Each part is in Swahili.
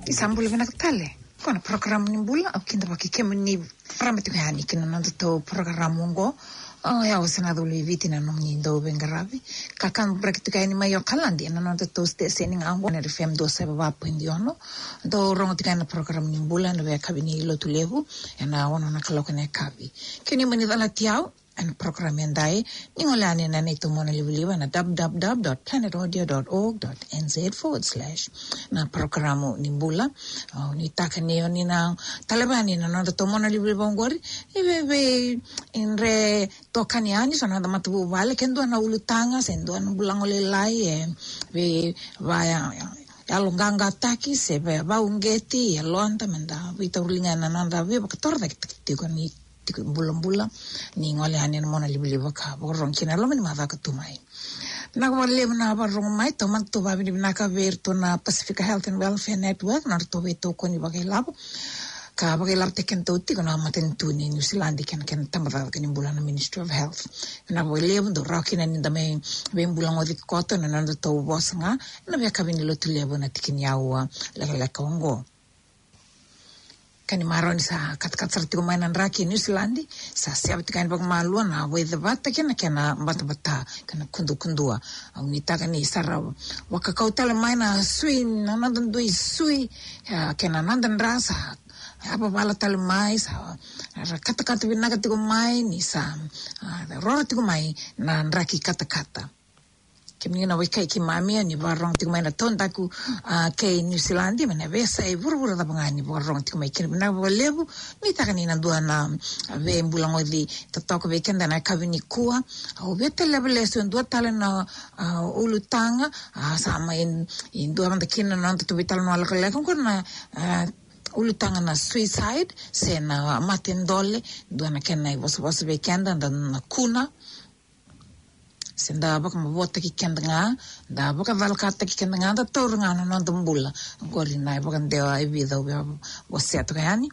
Isambula vinakatale. Kona program nimbula au kinda wakikemu ni parametu hani kina nandato programu ngo. Ya wasana dulu viti na nongi ndo bengaravi. Kakan brakitu kaya ni mayo kalandi na nandato station ngo na RFM 2.7 do rongo tika na program nimbula na vya kabini ilo tulevu na wana nakaloka na kabi. Kini manidala tiao and program yandai ningolani na nito mona libuliwa na www.planetaudio.org.nz/ na programu nimbula nitaka niyo nina talabani na nanda to mona libuliwa ngori ibe inre tokani ani sana da matu vale kendo na ulutanga sendo na bulangole lai be vaya alonganga taki se be va ungeti londa menda vita ulinga na nanda ve baktor da kitiko ni bulan-bulan ni ngole hanin mo na libliba ka borong kinalo man mava ka tumay nagwale na barong mai toman to babi na ka verto na Pacific Health and Welfare Network na to beto ko ni bagay lab teken to ti na maten tu ni New Zealand ken tamada ken bulan na Ministry of Health na wale do rakina ni dame ben bulan odi ko to na to boss nga na be ka binilo tulebo na tikin yawa la Kongo kani maroni sa kat sarti ko mainan raki New Zealand sa siap tikan bag malu na with the bata kena bata kana kundua au nitaka ni sara wakakautala maina sui nandan dui sui kena nandan rasa apa bala tal mai sa kata binaga tigo mai ni sa rora tigo mai na raki kata kemi na weka ki mami ni barong tigo mai na tontaku ke New Zealand mena vesa e vurvura da bangani barong tigo mai kemi na levu ni takani na dua na ve mbulango di tatoko weekend na kavini kua au vete level so dua tala na ulutanga sama in dua manda kina na to vital no ala kala kon na ulutanga na suicide se na matendole dua na kena was weekend na kuna senda baka mabota ki kendanga da baka valkata ki kendanga da tornga no ndambula gori na baka ndewa vida waseto yani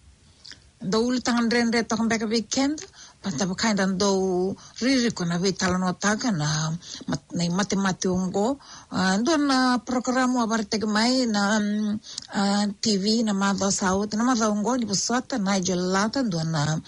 do ultanga ndrende to mbeka weekend pata baka ndo riri kona vitala no taka na matemati ungo ndo na programu abarte mai na TV na madha saut na madha ungo ni busata na jelata ndo na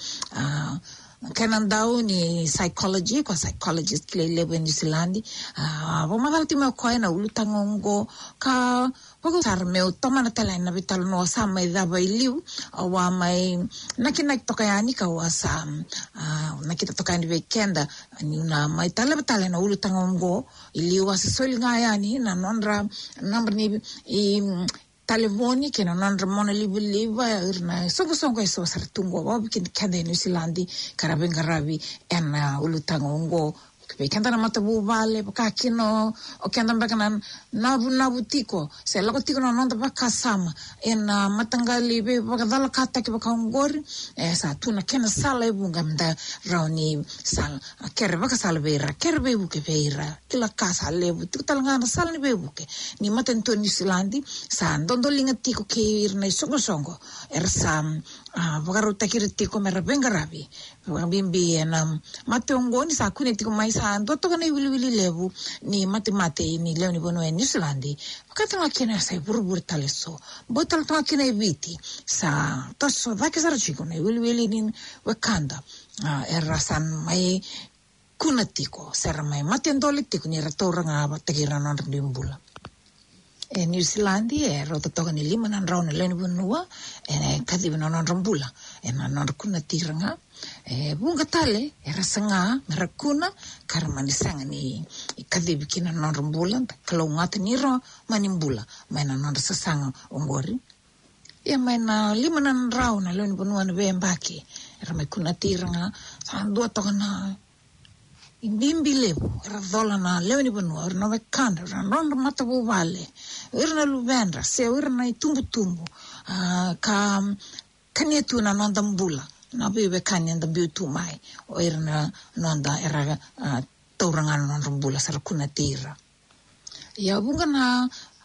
kanandao ni psychologist kile lebo New Zealand magalti mo ko na ulutangongo ka pag sarmeo toma na tala na vital no sa may dabay liw awa may nakinag to kayani ka wasa nakita to kayani weekend ni na may tala na ulutangongo iliwa sa sol nga yani na nonra number ni telefoni che non andremo a liva irna songo eso sartungo bikin kende New Zealand karabengarabi en ulutangongo pe kanda na matabu vale pakino o kanda bakanan nabu tiko se logo tiko no nda bakasama en matangali be bakadala kata ke bakangor sa tuna kena sala bunga mda rauni sal kere bakasala beira kerbe buke beira ila kasa lebu tiko talanga sala ni bebuke ni matento New Zealand sa ndondolinga tiko ke irna songo ersam bagaruta kirtiko merabengarabi bimbi en matongoni sa kune tiko mai sa ndo to kana wili lebu ni mate ni leuni bono en New Zealand pakata kena sa burbur taleso botal to kena viti sa tasso va che sarchiko ne wili ni wakanda erasan mai kunatiko ser mai mate ndole tiko ni ratoranga bategira non rimbula New Zealand rototoka ni lima nan rauna leuni bonua kadiba non rambula non kunatiranga bunga tale era sanga merakuna karmani sanga ni ikadhibi kina non rambula kalau ngata niro manimbula maina non sasanga ongori ya maina lima nan rauna leuni bonua na bembaki era mai kunatiranga sandua tokana imbimbi lebu era dola na leuni bonua era nove kanda era non matabu vale era luvendra se era na tumbu ka kanietu na non dambula na bebe kanya ndambiu tu mai o era nonda era taurangan non rambula sarakuna tira ya bunga na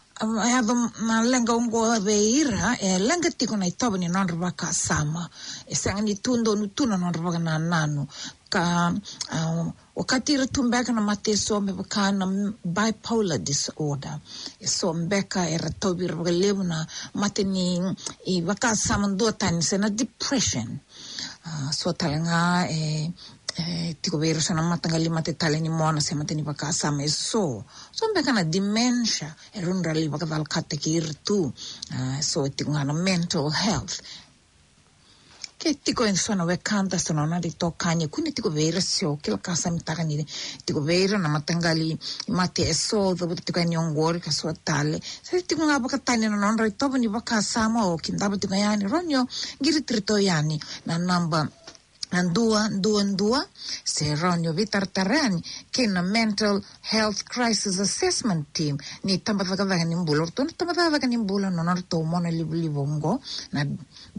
na lenga ungo beira lenga tiko na itoba ni non rabaka sama sanga ni tundo nutuna non rabaka na nanu ka wakati tumbeka na mate so me baka na bipolar disorder so mbeka era tobi relevo na mate ni I baka samando tani sena depression so talanga tiko vero sana matangali mate tale ni mona se mate ni baka sama so mbeka na dementia erunda li baka dal kate kirtu so tiko ngana mental health ke tiko insona we kanta sono na dito kanye kuni tiko vera sio kila kasa mitaka ni tiko vera na matangali mate so do tiko nyongori ka so tale se tiko ngaba ka tani na non rito ni baka sama o kindaba tiko yani ronyo giri trito yani na namba Ndua se ronyo vitartarani ke na mental health crisis assessment team ni tambavaga ni mbulo to tambavaga ni mbulo no to mona libongo na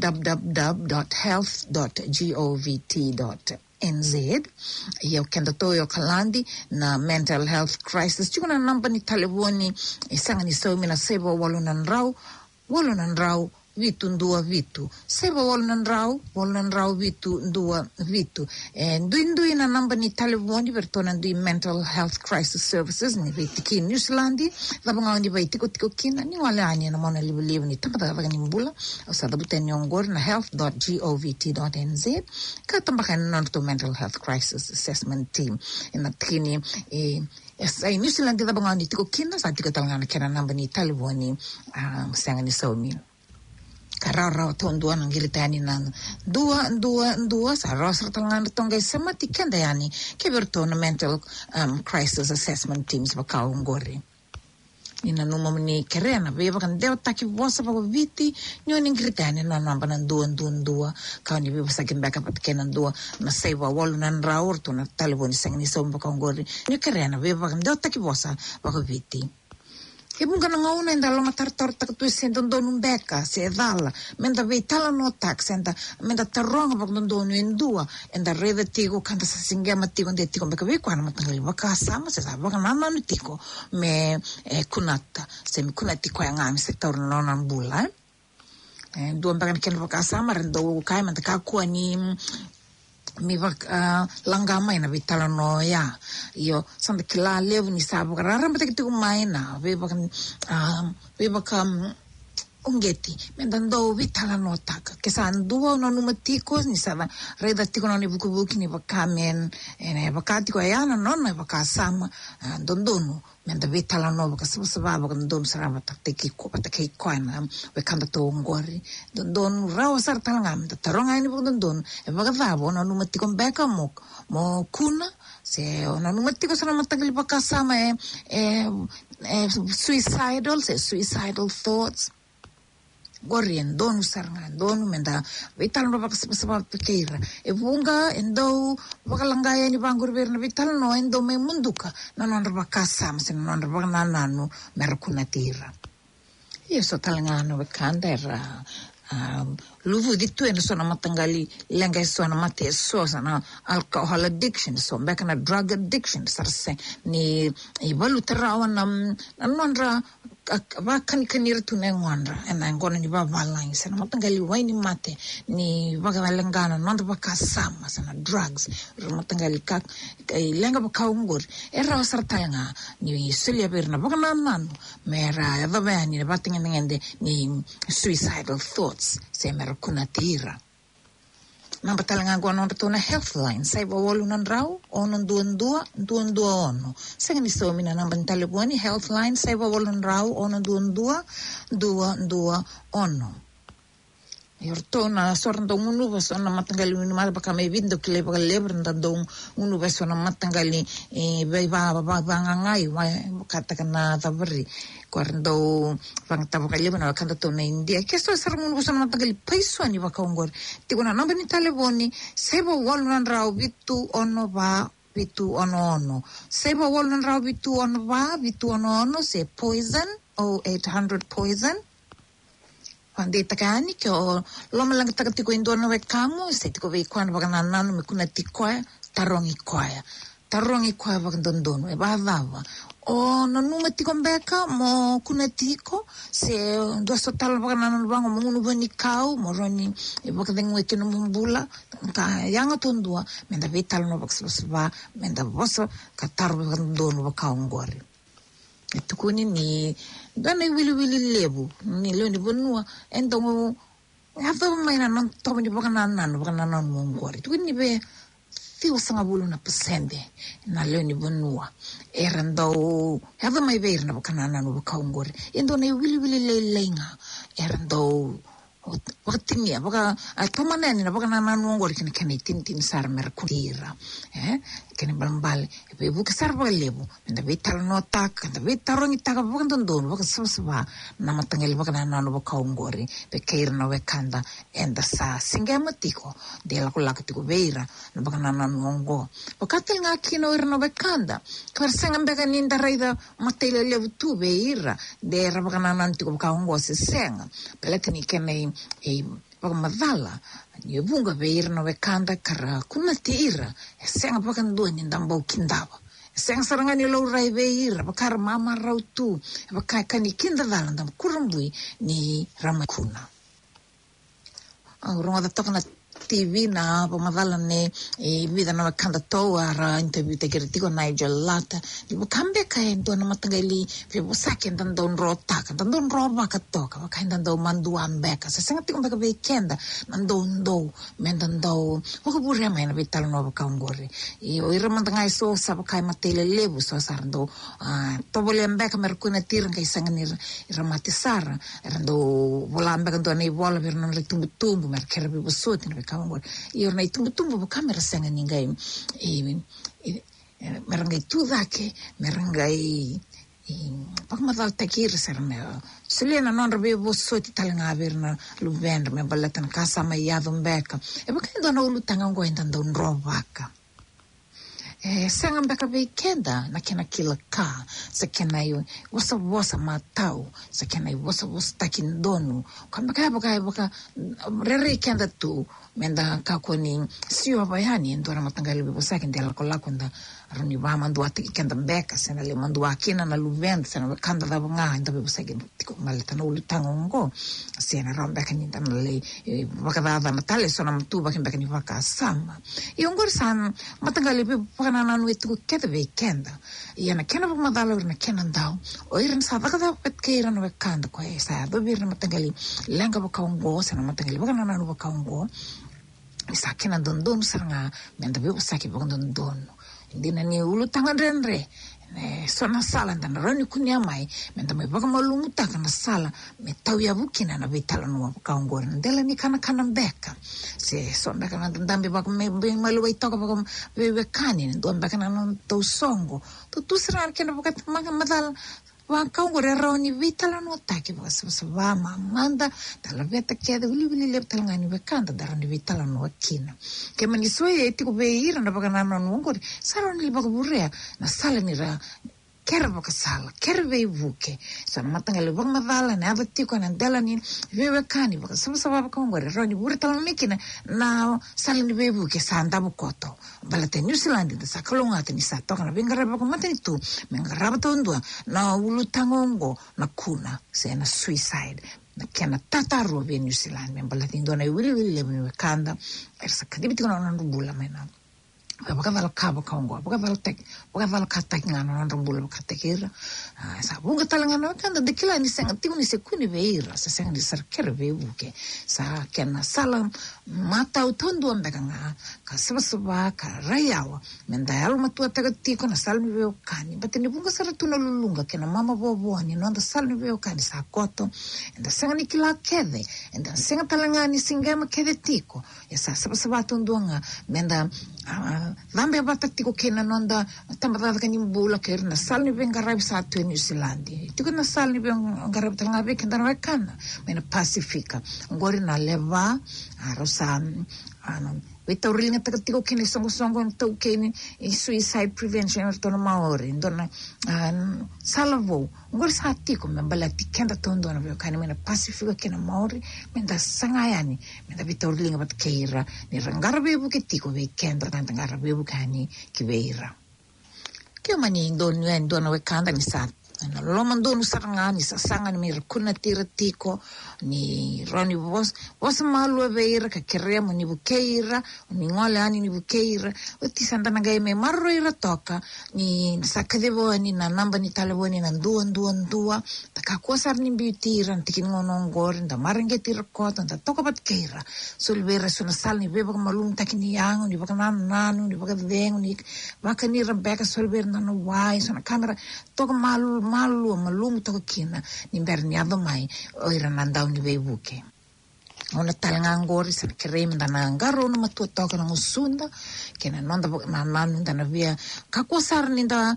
www.health.govt.nz yo kenda toyo kalandi na mental health crisis chukuna namba ni telefoni isanga ni somi na sebo walunan rau vitu ndua vitu seba wolunan rau vitu ndua vitu ndui na namba ni telefoni vertona ndui mental health crisis services ni vitiki New Zealand labanga ndi vaitiko tiko kina ni wale ani na mona live ni tambata vaga ni mbula osada buteni ongor na health.govt.nz katambaka na to mental health crisis assessment team ina tini sai New Zealand labanga ndi tiko kina sa tiko talanga kena namba ni telefoni sanga ni somi karara tondua nangirita yani nan dua sa rosra tangan tonga semati kenda yani ke bertona mental crisis assessment teams bakau ngori ina numa mni kerena beba kan deu taki vosa pa viti nyoni ngirita yani na namba nan dua kani beba sakin baka pat kenan dua na seiwa wolu nan raur to na taliboni sangni som bakau ngori ni kerena beba kan deu taki vosa pa viti e bunga na ngauna enda loma tartorta ka tu sendo ndonu beka se dala menda veitala no tax menda taronga bak ndonu indua enda rede tigo kanta sa singema tigo nde tigo beka ve kwana matangali baka sama se sa baka nana no tigo me kunata se mi kunati kwa ngami se torno na mbula dua baka ken baka sama rendo kai menta ka kwa ni mi langama ina vitala no ya io sanda kila levu ni sabu karara mbate kitiku maina beba ungeti mendando vitala no taka kesa ndua no numatiko ni sava reda tiko no ni buku ni bakamen ene bakati ko yana no bakasama ndondonu menda vitala no bakasaba bakandon sarava takiki ko pataki ko na we kanda to ngori ndondonu rawa sartala ngam taronga ni bundon e bagavabo no numatiko beka mo kuna se no numatiko sana matagali bakasama suicidal thoughts gorien donu saranga donu menda vital no bakasaba pikira e bunga endo bakalangaya ni bangur berna vital no endo me munduka non bakasam sen non bakananu merkuna tira io so talangano bekanda era luvu ditu eno sono matangali lenga sono mate sana alcohol addiction so bekana drug addiction sarse ni ibaluterawa nanondra kanir tunengwandra ena ngona ni babalai sana matangali waini mate ni bagalengana non bakasama sana drugs matangali kak lenga bakaungor era sartanga ni selia berna bagananu mera evabani batingende ni suicidal thoughts se merkunatira namba talanga gua non tona healthline sai wolu nan rau onon duandua ono sanga ni so mina namba taliboni healthline sai wolu nan rau onon duandua ono Yortona sorndo unu vasona matangali unu mala baka me vindo kile baka leber ndong unu vasona matangali ba ngai wa kata kana tabri korndo bang tabaka leber na kanda to na India kesto sar unu vasona matangali paiso ani baka ngor tikona namba ni taleboni sebo walnan rau vitu ono sebo walnan rau vitu ono se poison 0800 poison Quando takani che l'uomo lang takatiko indono ve kamo se tiko ve kwana baganano me kuna tikoya tarongi koya bagandondono e bavava o nanunga tiko mbeka mo kuna tiko se dua sotala baka nananubanga mo ngunu bani kau mo roni baka dengue kino mumbula ka yanga tondua menda vital no baka sba menda boso ka taru baka ndonu baka ngori etukuni ni dana wili lebu ni leoni bonua endongo hafa mai na non tomo ni baka nanan mo ngori tukuni be fiu sanga bulu na pesende na leoni bonua erando hafa mai ver na baka nanan baka ngori endone wili lenga erando waktimia baka tomaneni na baka nanan ngori kene tin sar merkudira kene balambal be buka sar baka lebu nda vital no tak nda vitarongi taka baka ndon baka saba na matangeli baka nanan baka ngori be keir no kanda enda sa singema tiko de la kula tiko veira na baka nanan ngo baka telnga kino irno bekanda kar senga baka ninda raida matele lebu tu veira de ra baka nanan tiko baka ngo se senga pelekni kene baka madala ni bunga veira no bekanda kara kuna tira senga baka ndoni ndambau kindaba senga sarangani lo rai veira baka mama rautu baka kani kindala ndam kurambui ni ramakuna ronga da tokna TV na pamadala ne vida na kanda toa ra interview te gertiko Nigel Lata di bukambe ka endo na matangali pe busake ndon rota ka ndon roba ka toka ka ndon mandu ambeka se senga tiko mbeka weekenda ndon mendando ko burre mai na vital no ka ngore o ira mandanga so sa ka matele lebu so sarndo to bole mbeka merkuna tirang ka senga ni ramatisara rando vola mbeka ndone vola ver non le tumbu merkere be busoti na io nei tumbu kamera senga ningai merangai tudake merangai pakmadal takir serme selena non rebe bosoti talanga verna luvendre me ballatan casa mai yadum beka e bakendo no lutanga ngo entando un robaka senga mbeka weekenda na kena kila ka se kena yo wasa matau se kena yo wasa takin donu kamba baka rere kenda tu menda ka koni sio bayani ndora matangali be bosakin dela kola konda roni ba mandu ati kenda beka sena le mandu akina na luvend sena kanda da nga nda be bosakin tiko malta no lutango ngo sena romba kaninda le baka da natale sona mtu baka beka ni vaka sama ngor san matangali be pana na no etu kete weekenda yana kena ba madalo na kena ndao o irin sa baka da petkera no kanda ko esa do bir matangali lenga baka ngo sena matangali baka na no baka ngo isa kena don saranga menda be usaki baka don dina ni ulu tangan renre sona sala ndana rani kunia mai menda me baka malungu taka na sala me tau ya bukina na vitala no baka ngor ndela ni kana beka se sona kana ndambe baka me malu vai toka baka be kani ndo baka na no to songo tu sira kena baka madal wa kaungore roni vitala no take baka sa manda tala veta kede wili le talangani bekanda darani vitala no kina ke mani soye tiko beira na baka na no ngori saroni baka burrea na sala ni ra kera baka sala kera ve vuke sa matangale baka madala na avatiko na ndela ni vewe kani baka sa baka ngore roni burtala mikina na sala ni ve vuke sa ndabu koto balate New Zealand da sa kalonga tani sa toka na bengara baka matani tu mengara tondua na ulu tangongo na kuna se na suicide na kena tataru ve New Zealand balate ndona wili le kanda ersa kadibitiko na ndubula mena baka dal kaba kaungo baka dal kata ngana na rambula baka tekira sa bunga talangana kanda dekila ni senga timu ni sekuni veira sa senga ni sarkere vebuke sa kena salam mata utondo ambeka nga ka sabasaba ka rayawa menda yalo matua tagatiko na salmi veo kani batini bunga saratuna lulunga kena mama bobo ni nonda salmi veo kani sa koto enda senga ni kila kede enda senga talangani singema kede tiko ya sa sabasaba tondonga menda lambe bata tiko kena nonda tambarada kani mbula kera na salni bengarab sa tu New Zealand tiko na salni bengarab tanga be kenda na kana mena Pasifika ngori na leva arosa Wita uringa tiko kene songo tau kene suicide prevention tono maori ndona salavo ngor sa tiko membala tikenda tondo na kane mena Pasifika kena maori menda sangayani menda wita uringa bat keira ni rangara bebu ke tiko weekend tanta ngara bebu kani ki beira Kio mani ndona wekanda ni sa na loma ndonu saranga ni sasanga ni mirkuna tira tiko ni roni vos malu veira ka keremo ni bukeira ni ngole ani ni bukeira uti sandana gai me marro ira toka ni sakadevo ni na namba ni talebo ni na ndua taka kosar ni biutira tikin ngono ngor nda maringe tira kota nda toka bat keira sulvera suna sal ni beba malum takini yang ni baka nanu ni baka vengo ni baka ni Rebecca sulvera na no wai suna kamera toka malum toka kina ni berni ado mai oira nandau ni bebuke ona talanga ngori sa kerem dana ngaro no matua toka na ngusunda kena nonda na nanu dana via kakosar ni da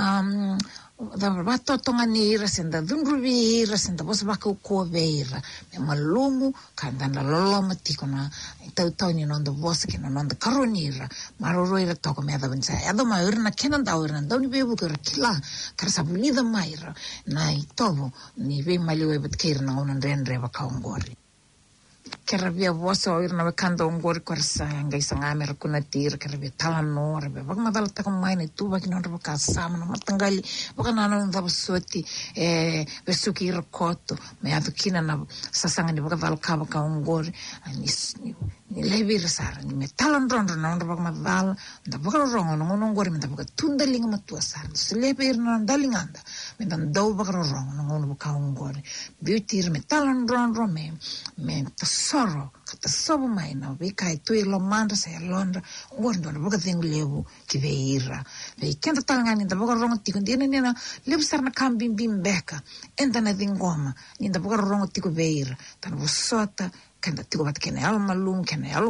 da bato tonga ni ira senda dunruvi ira senda bos baka ko veira me malumu kandana loloma tikona tau ni nonda bos kena nonda karonira maroro ira toka me da bensa ado ma urna kena da urna doni bebu kera kila karsa bulida maira na itovo ni ve maliwe bet keira na ona ndendre baka ngori kera via vosa o irna wekanda ngori kwarsa ngai sanga mera kuna tir kera via talano rebe bak madal ta mai ne tu bak non rebe kasama na matangali bak nana nda basuti besuki rokoto me adu kina na sasanga ni bak dal kaba ka ngori ni levi sara ni metalan ron na nda bak madal nda bak ron no ngori me nda bak tundalinga matua sara selebe irna ndalinganda me nda do bak ron no bak ngori beauty metalan ron me sorrow kata sobo mai na vika tu lo manda se londra ngondo na boka tengu lebu ki veira ve kenda talangani da boka rongo tiko ndina nina lebu sarna kambim bim beka enda na dingoma ni da boka rongo tiko veira tan vosota kenda tiko bat kene al malum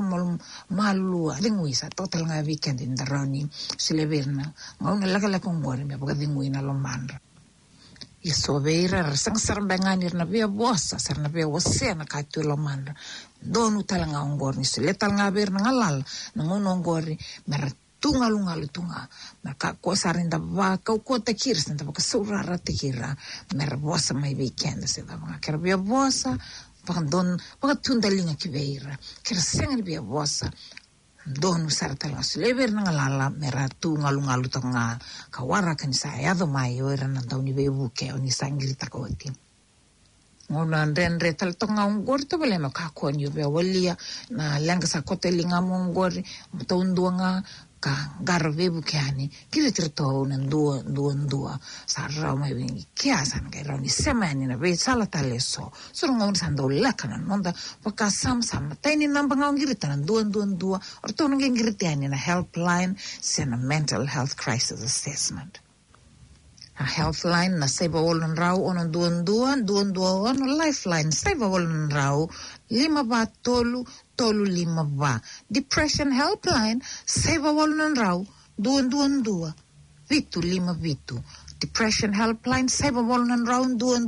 malu adinguisa total nga weekend in the roni sileverna ngona laka ngori me boka dinguina lo manda Yeso veira sang sarbanganir na via bossa sarna via osena ka tu lo manda donu talanga ngor ni sele talanga ber na ngalal na ngono ngori mer tunga lunga merka ko sarinda va ka ko te kirs nda ka sura ratikira mer bossa mai weekend se da nga ker via bossa pandon pa tundalinga ki veira ker senga via bossa donu sartala slever na ngalala meratu ngalu tanga kawara kan saya do mai ora na dauni bebu ke oni sangri takoti ngona ndendre tal tonga ngor to bele ma ka ko nyu be walia na langa sa kotelinga mongor mtondunga ka garve bukiani kile trito na ndua sarra mai vingi kiasan ka roni semani na be sala taleso surunga sando lakana nonda paka sam tani namba ngirita na ndua orto ngiritiani na helpline sena mental health crisis assessment a healthline na seba wolon rau ono ndua ono lifeline seba wolon rau 5 ba tolu 5 ba depression helpline seba wolon rau 222 vitu 5 vitu depression helpline seba wolon rau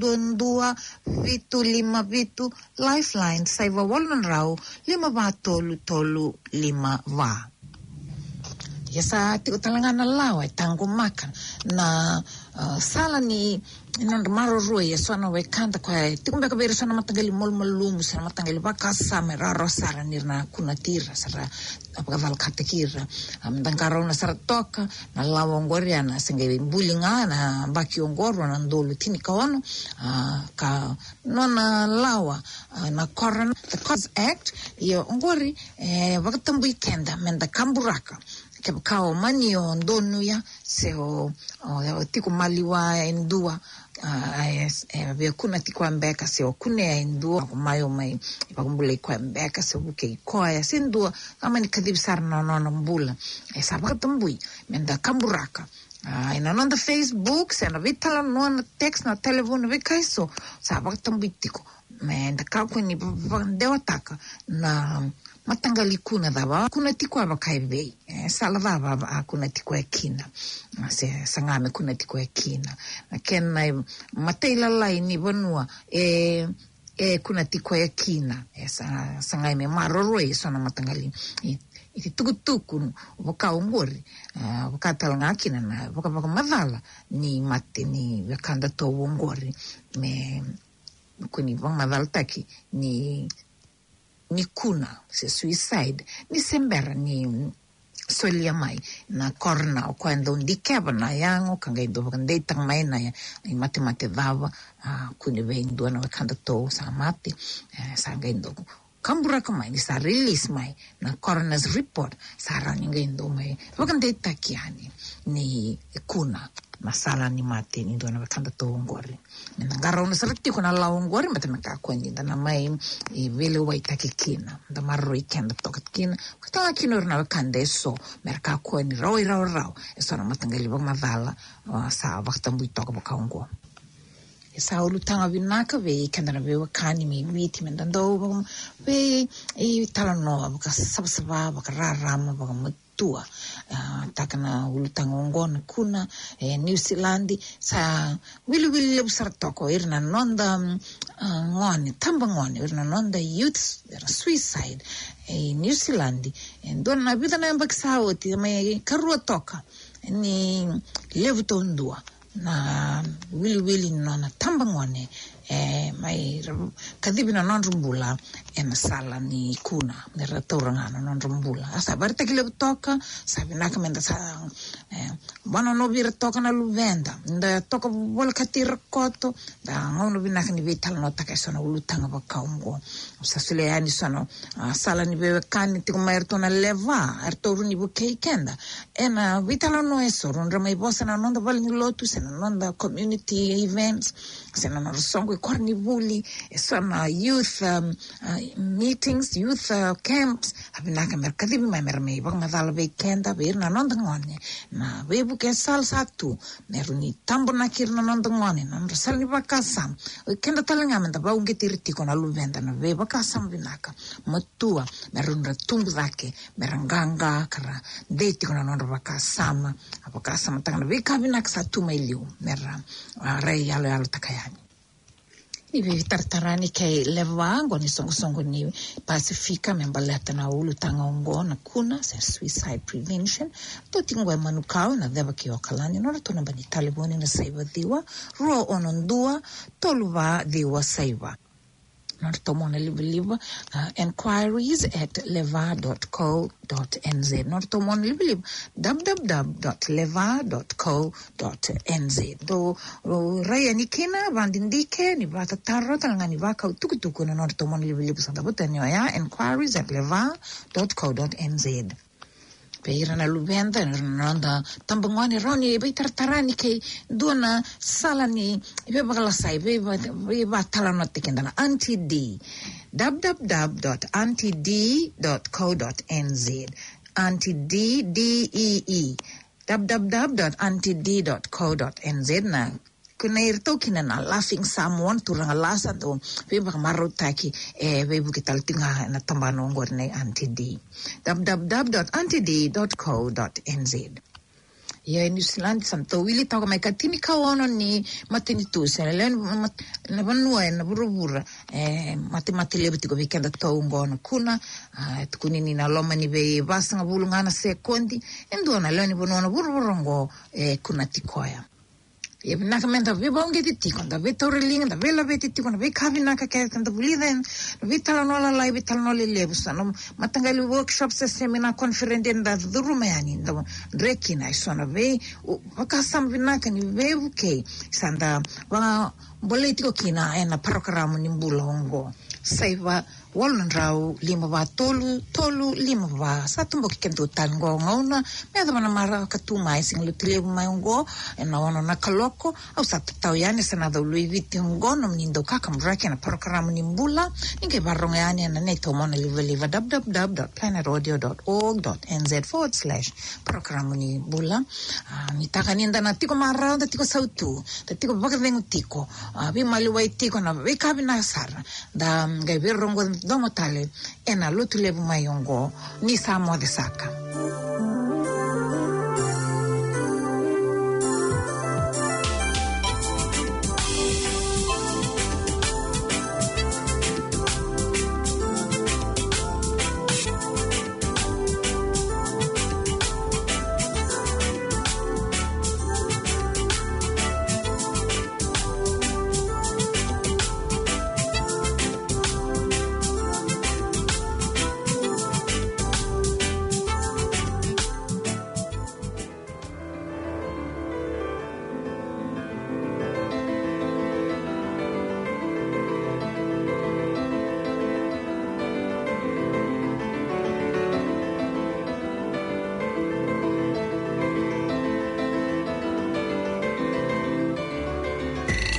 222 vitu 5 vitu lifeline seba wolon rau 5 ba tolu 5 ba yasa tiko talanga na lawa tango makan na sala ni non maro roi so na we kanta kwa tikumbe ka bere sana matangali molum sana matangali baka samera rosara nirna kuna tira sara apa val katekira amdangaro na sara toka na lawa ngoriana singe bulinga na baki ngoro na ndolo tini kaono ka nona lawa na corona the cause act yo ngori wakatambu ikenda menda kamburaka ke kao manio ndonu ya seo tiko maliwa endua vya kuna tiko ambeka seo kune endua kumayo mai ipakumbula iko ambeka seo buke ikoya sendua kama ni kadibisar na mbula sabaka tambui menda kamburaka ina nonda Facebook sena vitala nona text na telefone vikaiso sabaka tambui tiko menda kako ni dewa taka na matangali kuna dava kuna tiko ava kaivei sala dava kuna tiko ya kina se sangame kuna tiko ya kina na kena mateila lai ni vanua kuna tiko ya kina sangame maroroi sona matangali iti tukutuku waka ungori waka talanga kina na waka madhala ni mate ni wakanda to ungori me kuni wang madhala taki ni kuna se suicide ni sembera ni solia mai na korna o kwenda undikeba na yango kanga indo kande tang mai na i mate dava kuni ve indo na kanda to sa mate sa indo kambura kamai ni sa release mai na coroner's report sa running indo mai wakande takiani ni kuna masala ni mate ni ndo na kanda to ngori na garona sarati kuna la ngori mate maka kwendi na mai I vele wai takikina da marro I kenda tokatkina kata kino na kanda so merka kwendi rao eso na matangali ba mavala sa waktambu toka bakango sa ulutanga vinaka ve kenda na ve wakani mi witi mendando ve talano baka sabsaba baka rarama baka tua takana ulutanga ngona kuna New Zealand sa wili lebsar toko irna nonda ngone tamba ngone irna nonda youth suicide New Zealand donna vida na mbaksa oti mai karua toka ni levuto ndua na wili nona tamba ngone mai kadibi na nonrumbula na sala ni kuna ni ratoranga na nonrumbula asa barta kile toka sabi na kamenda sa bana no vir toka na luvenda nda toka bol katir koto da ngono binaka ni vital no taka sono ulutanga ba kaungo sa sile ani sono sala ni bebe kan ti kuma erto na leva erto runi buke kenda ena vital no eso ronra mai bosa na nonda val ni lotus na nonda community events sena na songo cornivuli sono youth meetings youth camps abinaka merkadibi mai mermei bang madala weekenda bir na nonda ngone na webu ke sal satu meruni tambo na kirna nonda ngone na sal ni bakasam kenda talanga menda ba unge tirti kona luvenda na we bakasam binaka matua merunra tumbu dake meranganga kara deti kona nonda bakasam abakasam tangana we kabinaka satu mai liu merra rei alo takayani ni vi tartarani ke levango ni songo ni Pacifica membaleta na ulutanga ongo na kuna sa suicide prevention to tingwe manukao na deba ki okalani no to na bani taliboni na saiva diwa ro onondua toluva diwa saiva Nortomona live enquiries at leva.co.nz Nortomona live www.leva.co.nz do raya nikina vandindike ni vata tarro talangani vaka tukutuku na Nortomona live santa botani ya enquiries at leva.co.nz Peira na luvenda nanda tambangwani roni be tartarani ke dona salani be bagala sai be talano tikenda na anti-d www.antid.co.nz anti-d www.antid.co.nz na kuna irto kina na laughing someone turanga lasa do beba marutaki bebu kitaltinga na tambano ngorne anti-d www.antid.co.nz ya New Zealand santo wili toka mai katini kaono ni matini tu sene len na banua na burubura mate lebutiko weekend to ngona kuna tukunini na loma ni be basanga bulungana sekondi endona leni bonona buruburongo kuna tikoya e na kamenta we bonge tiko da we toreling da we la we tiko na we kavina ka kanda buliden we talano la live talano le lebusano matangali workshops seminar conference da durumani da rekina sono we wakasam vinaka ni we uke sanda wa politiko kina ena programu ni mbulongo saiva Walnrau lima va tolu lima va satumbo kendo tango ngona me mana mara katuma sing lutile mai ngo na ona na kaloko au satau yani sana da lui viti ngo no nindo kaka mrake na program ni mbula ninge baronga yani na neto mona live www.planetaudio.org.nz/program ni mbula nitaka ninda na tiko mara da tiko sautu da tiko bagavengu tiko bi maliwai tiko na be kabina sara da ngai berongo domo tale ena lutu levu mayongo ni samo de saka.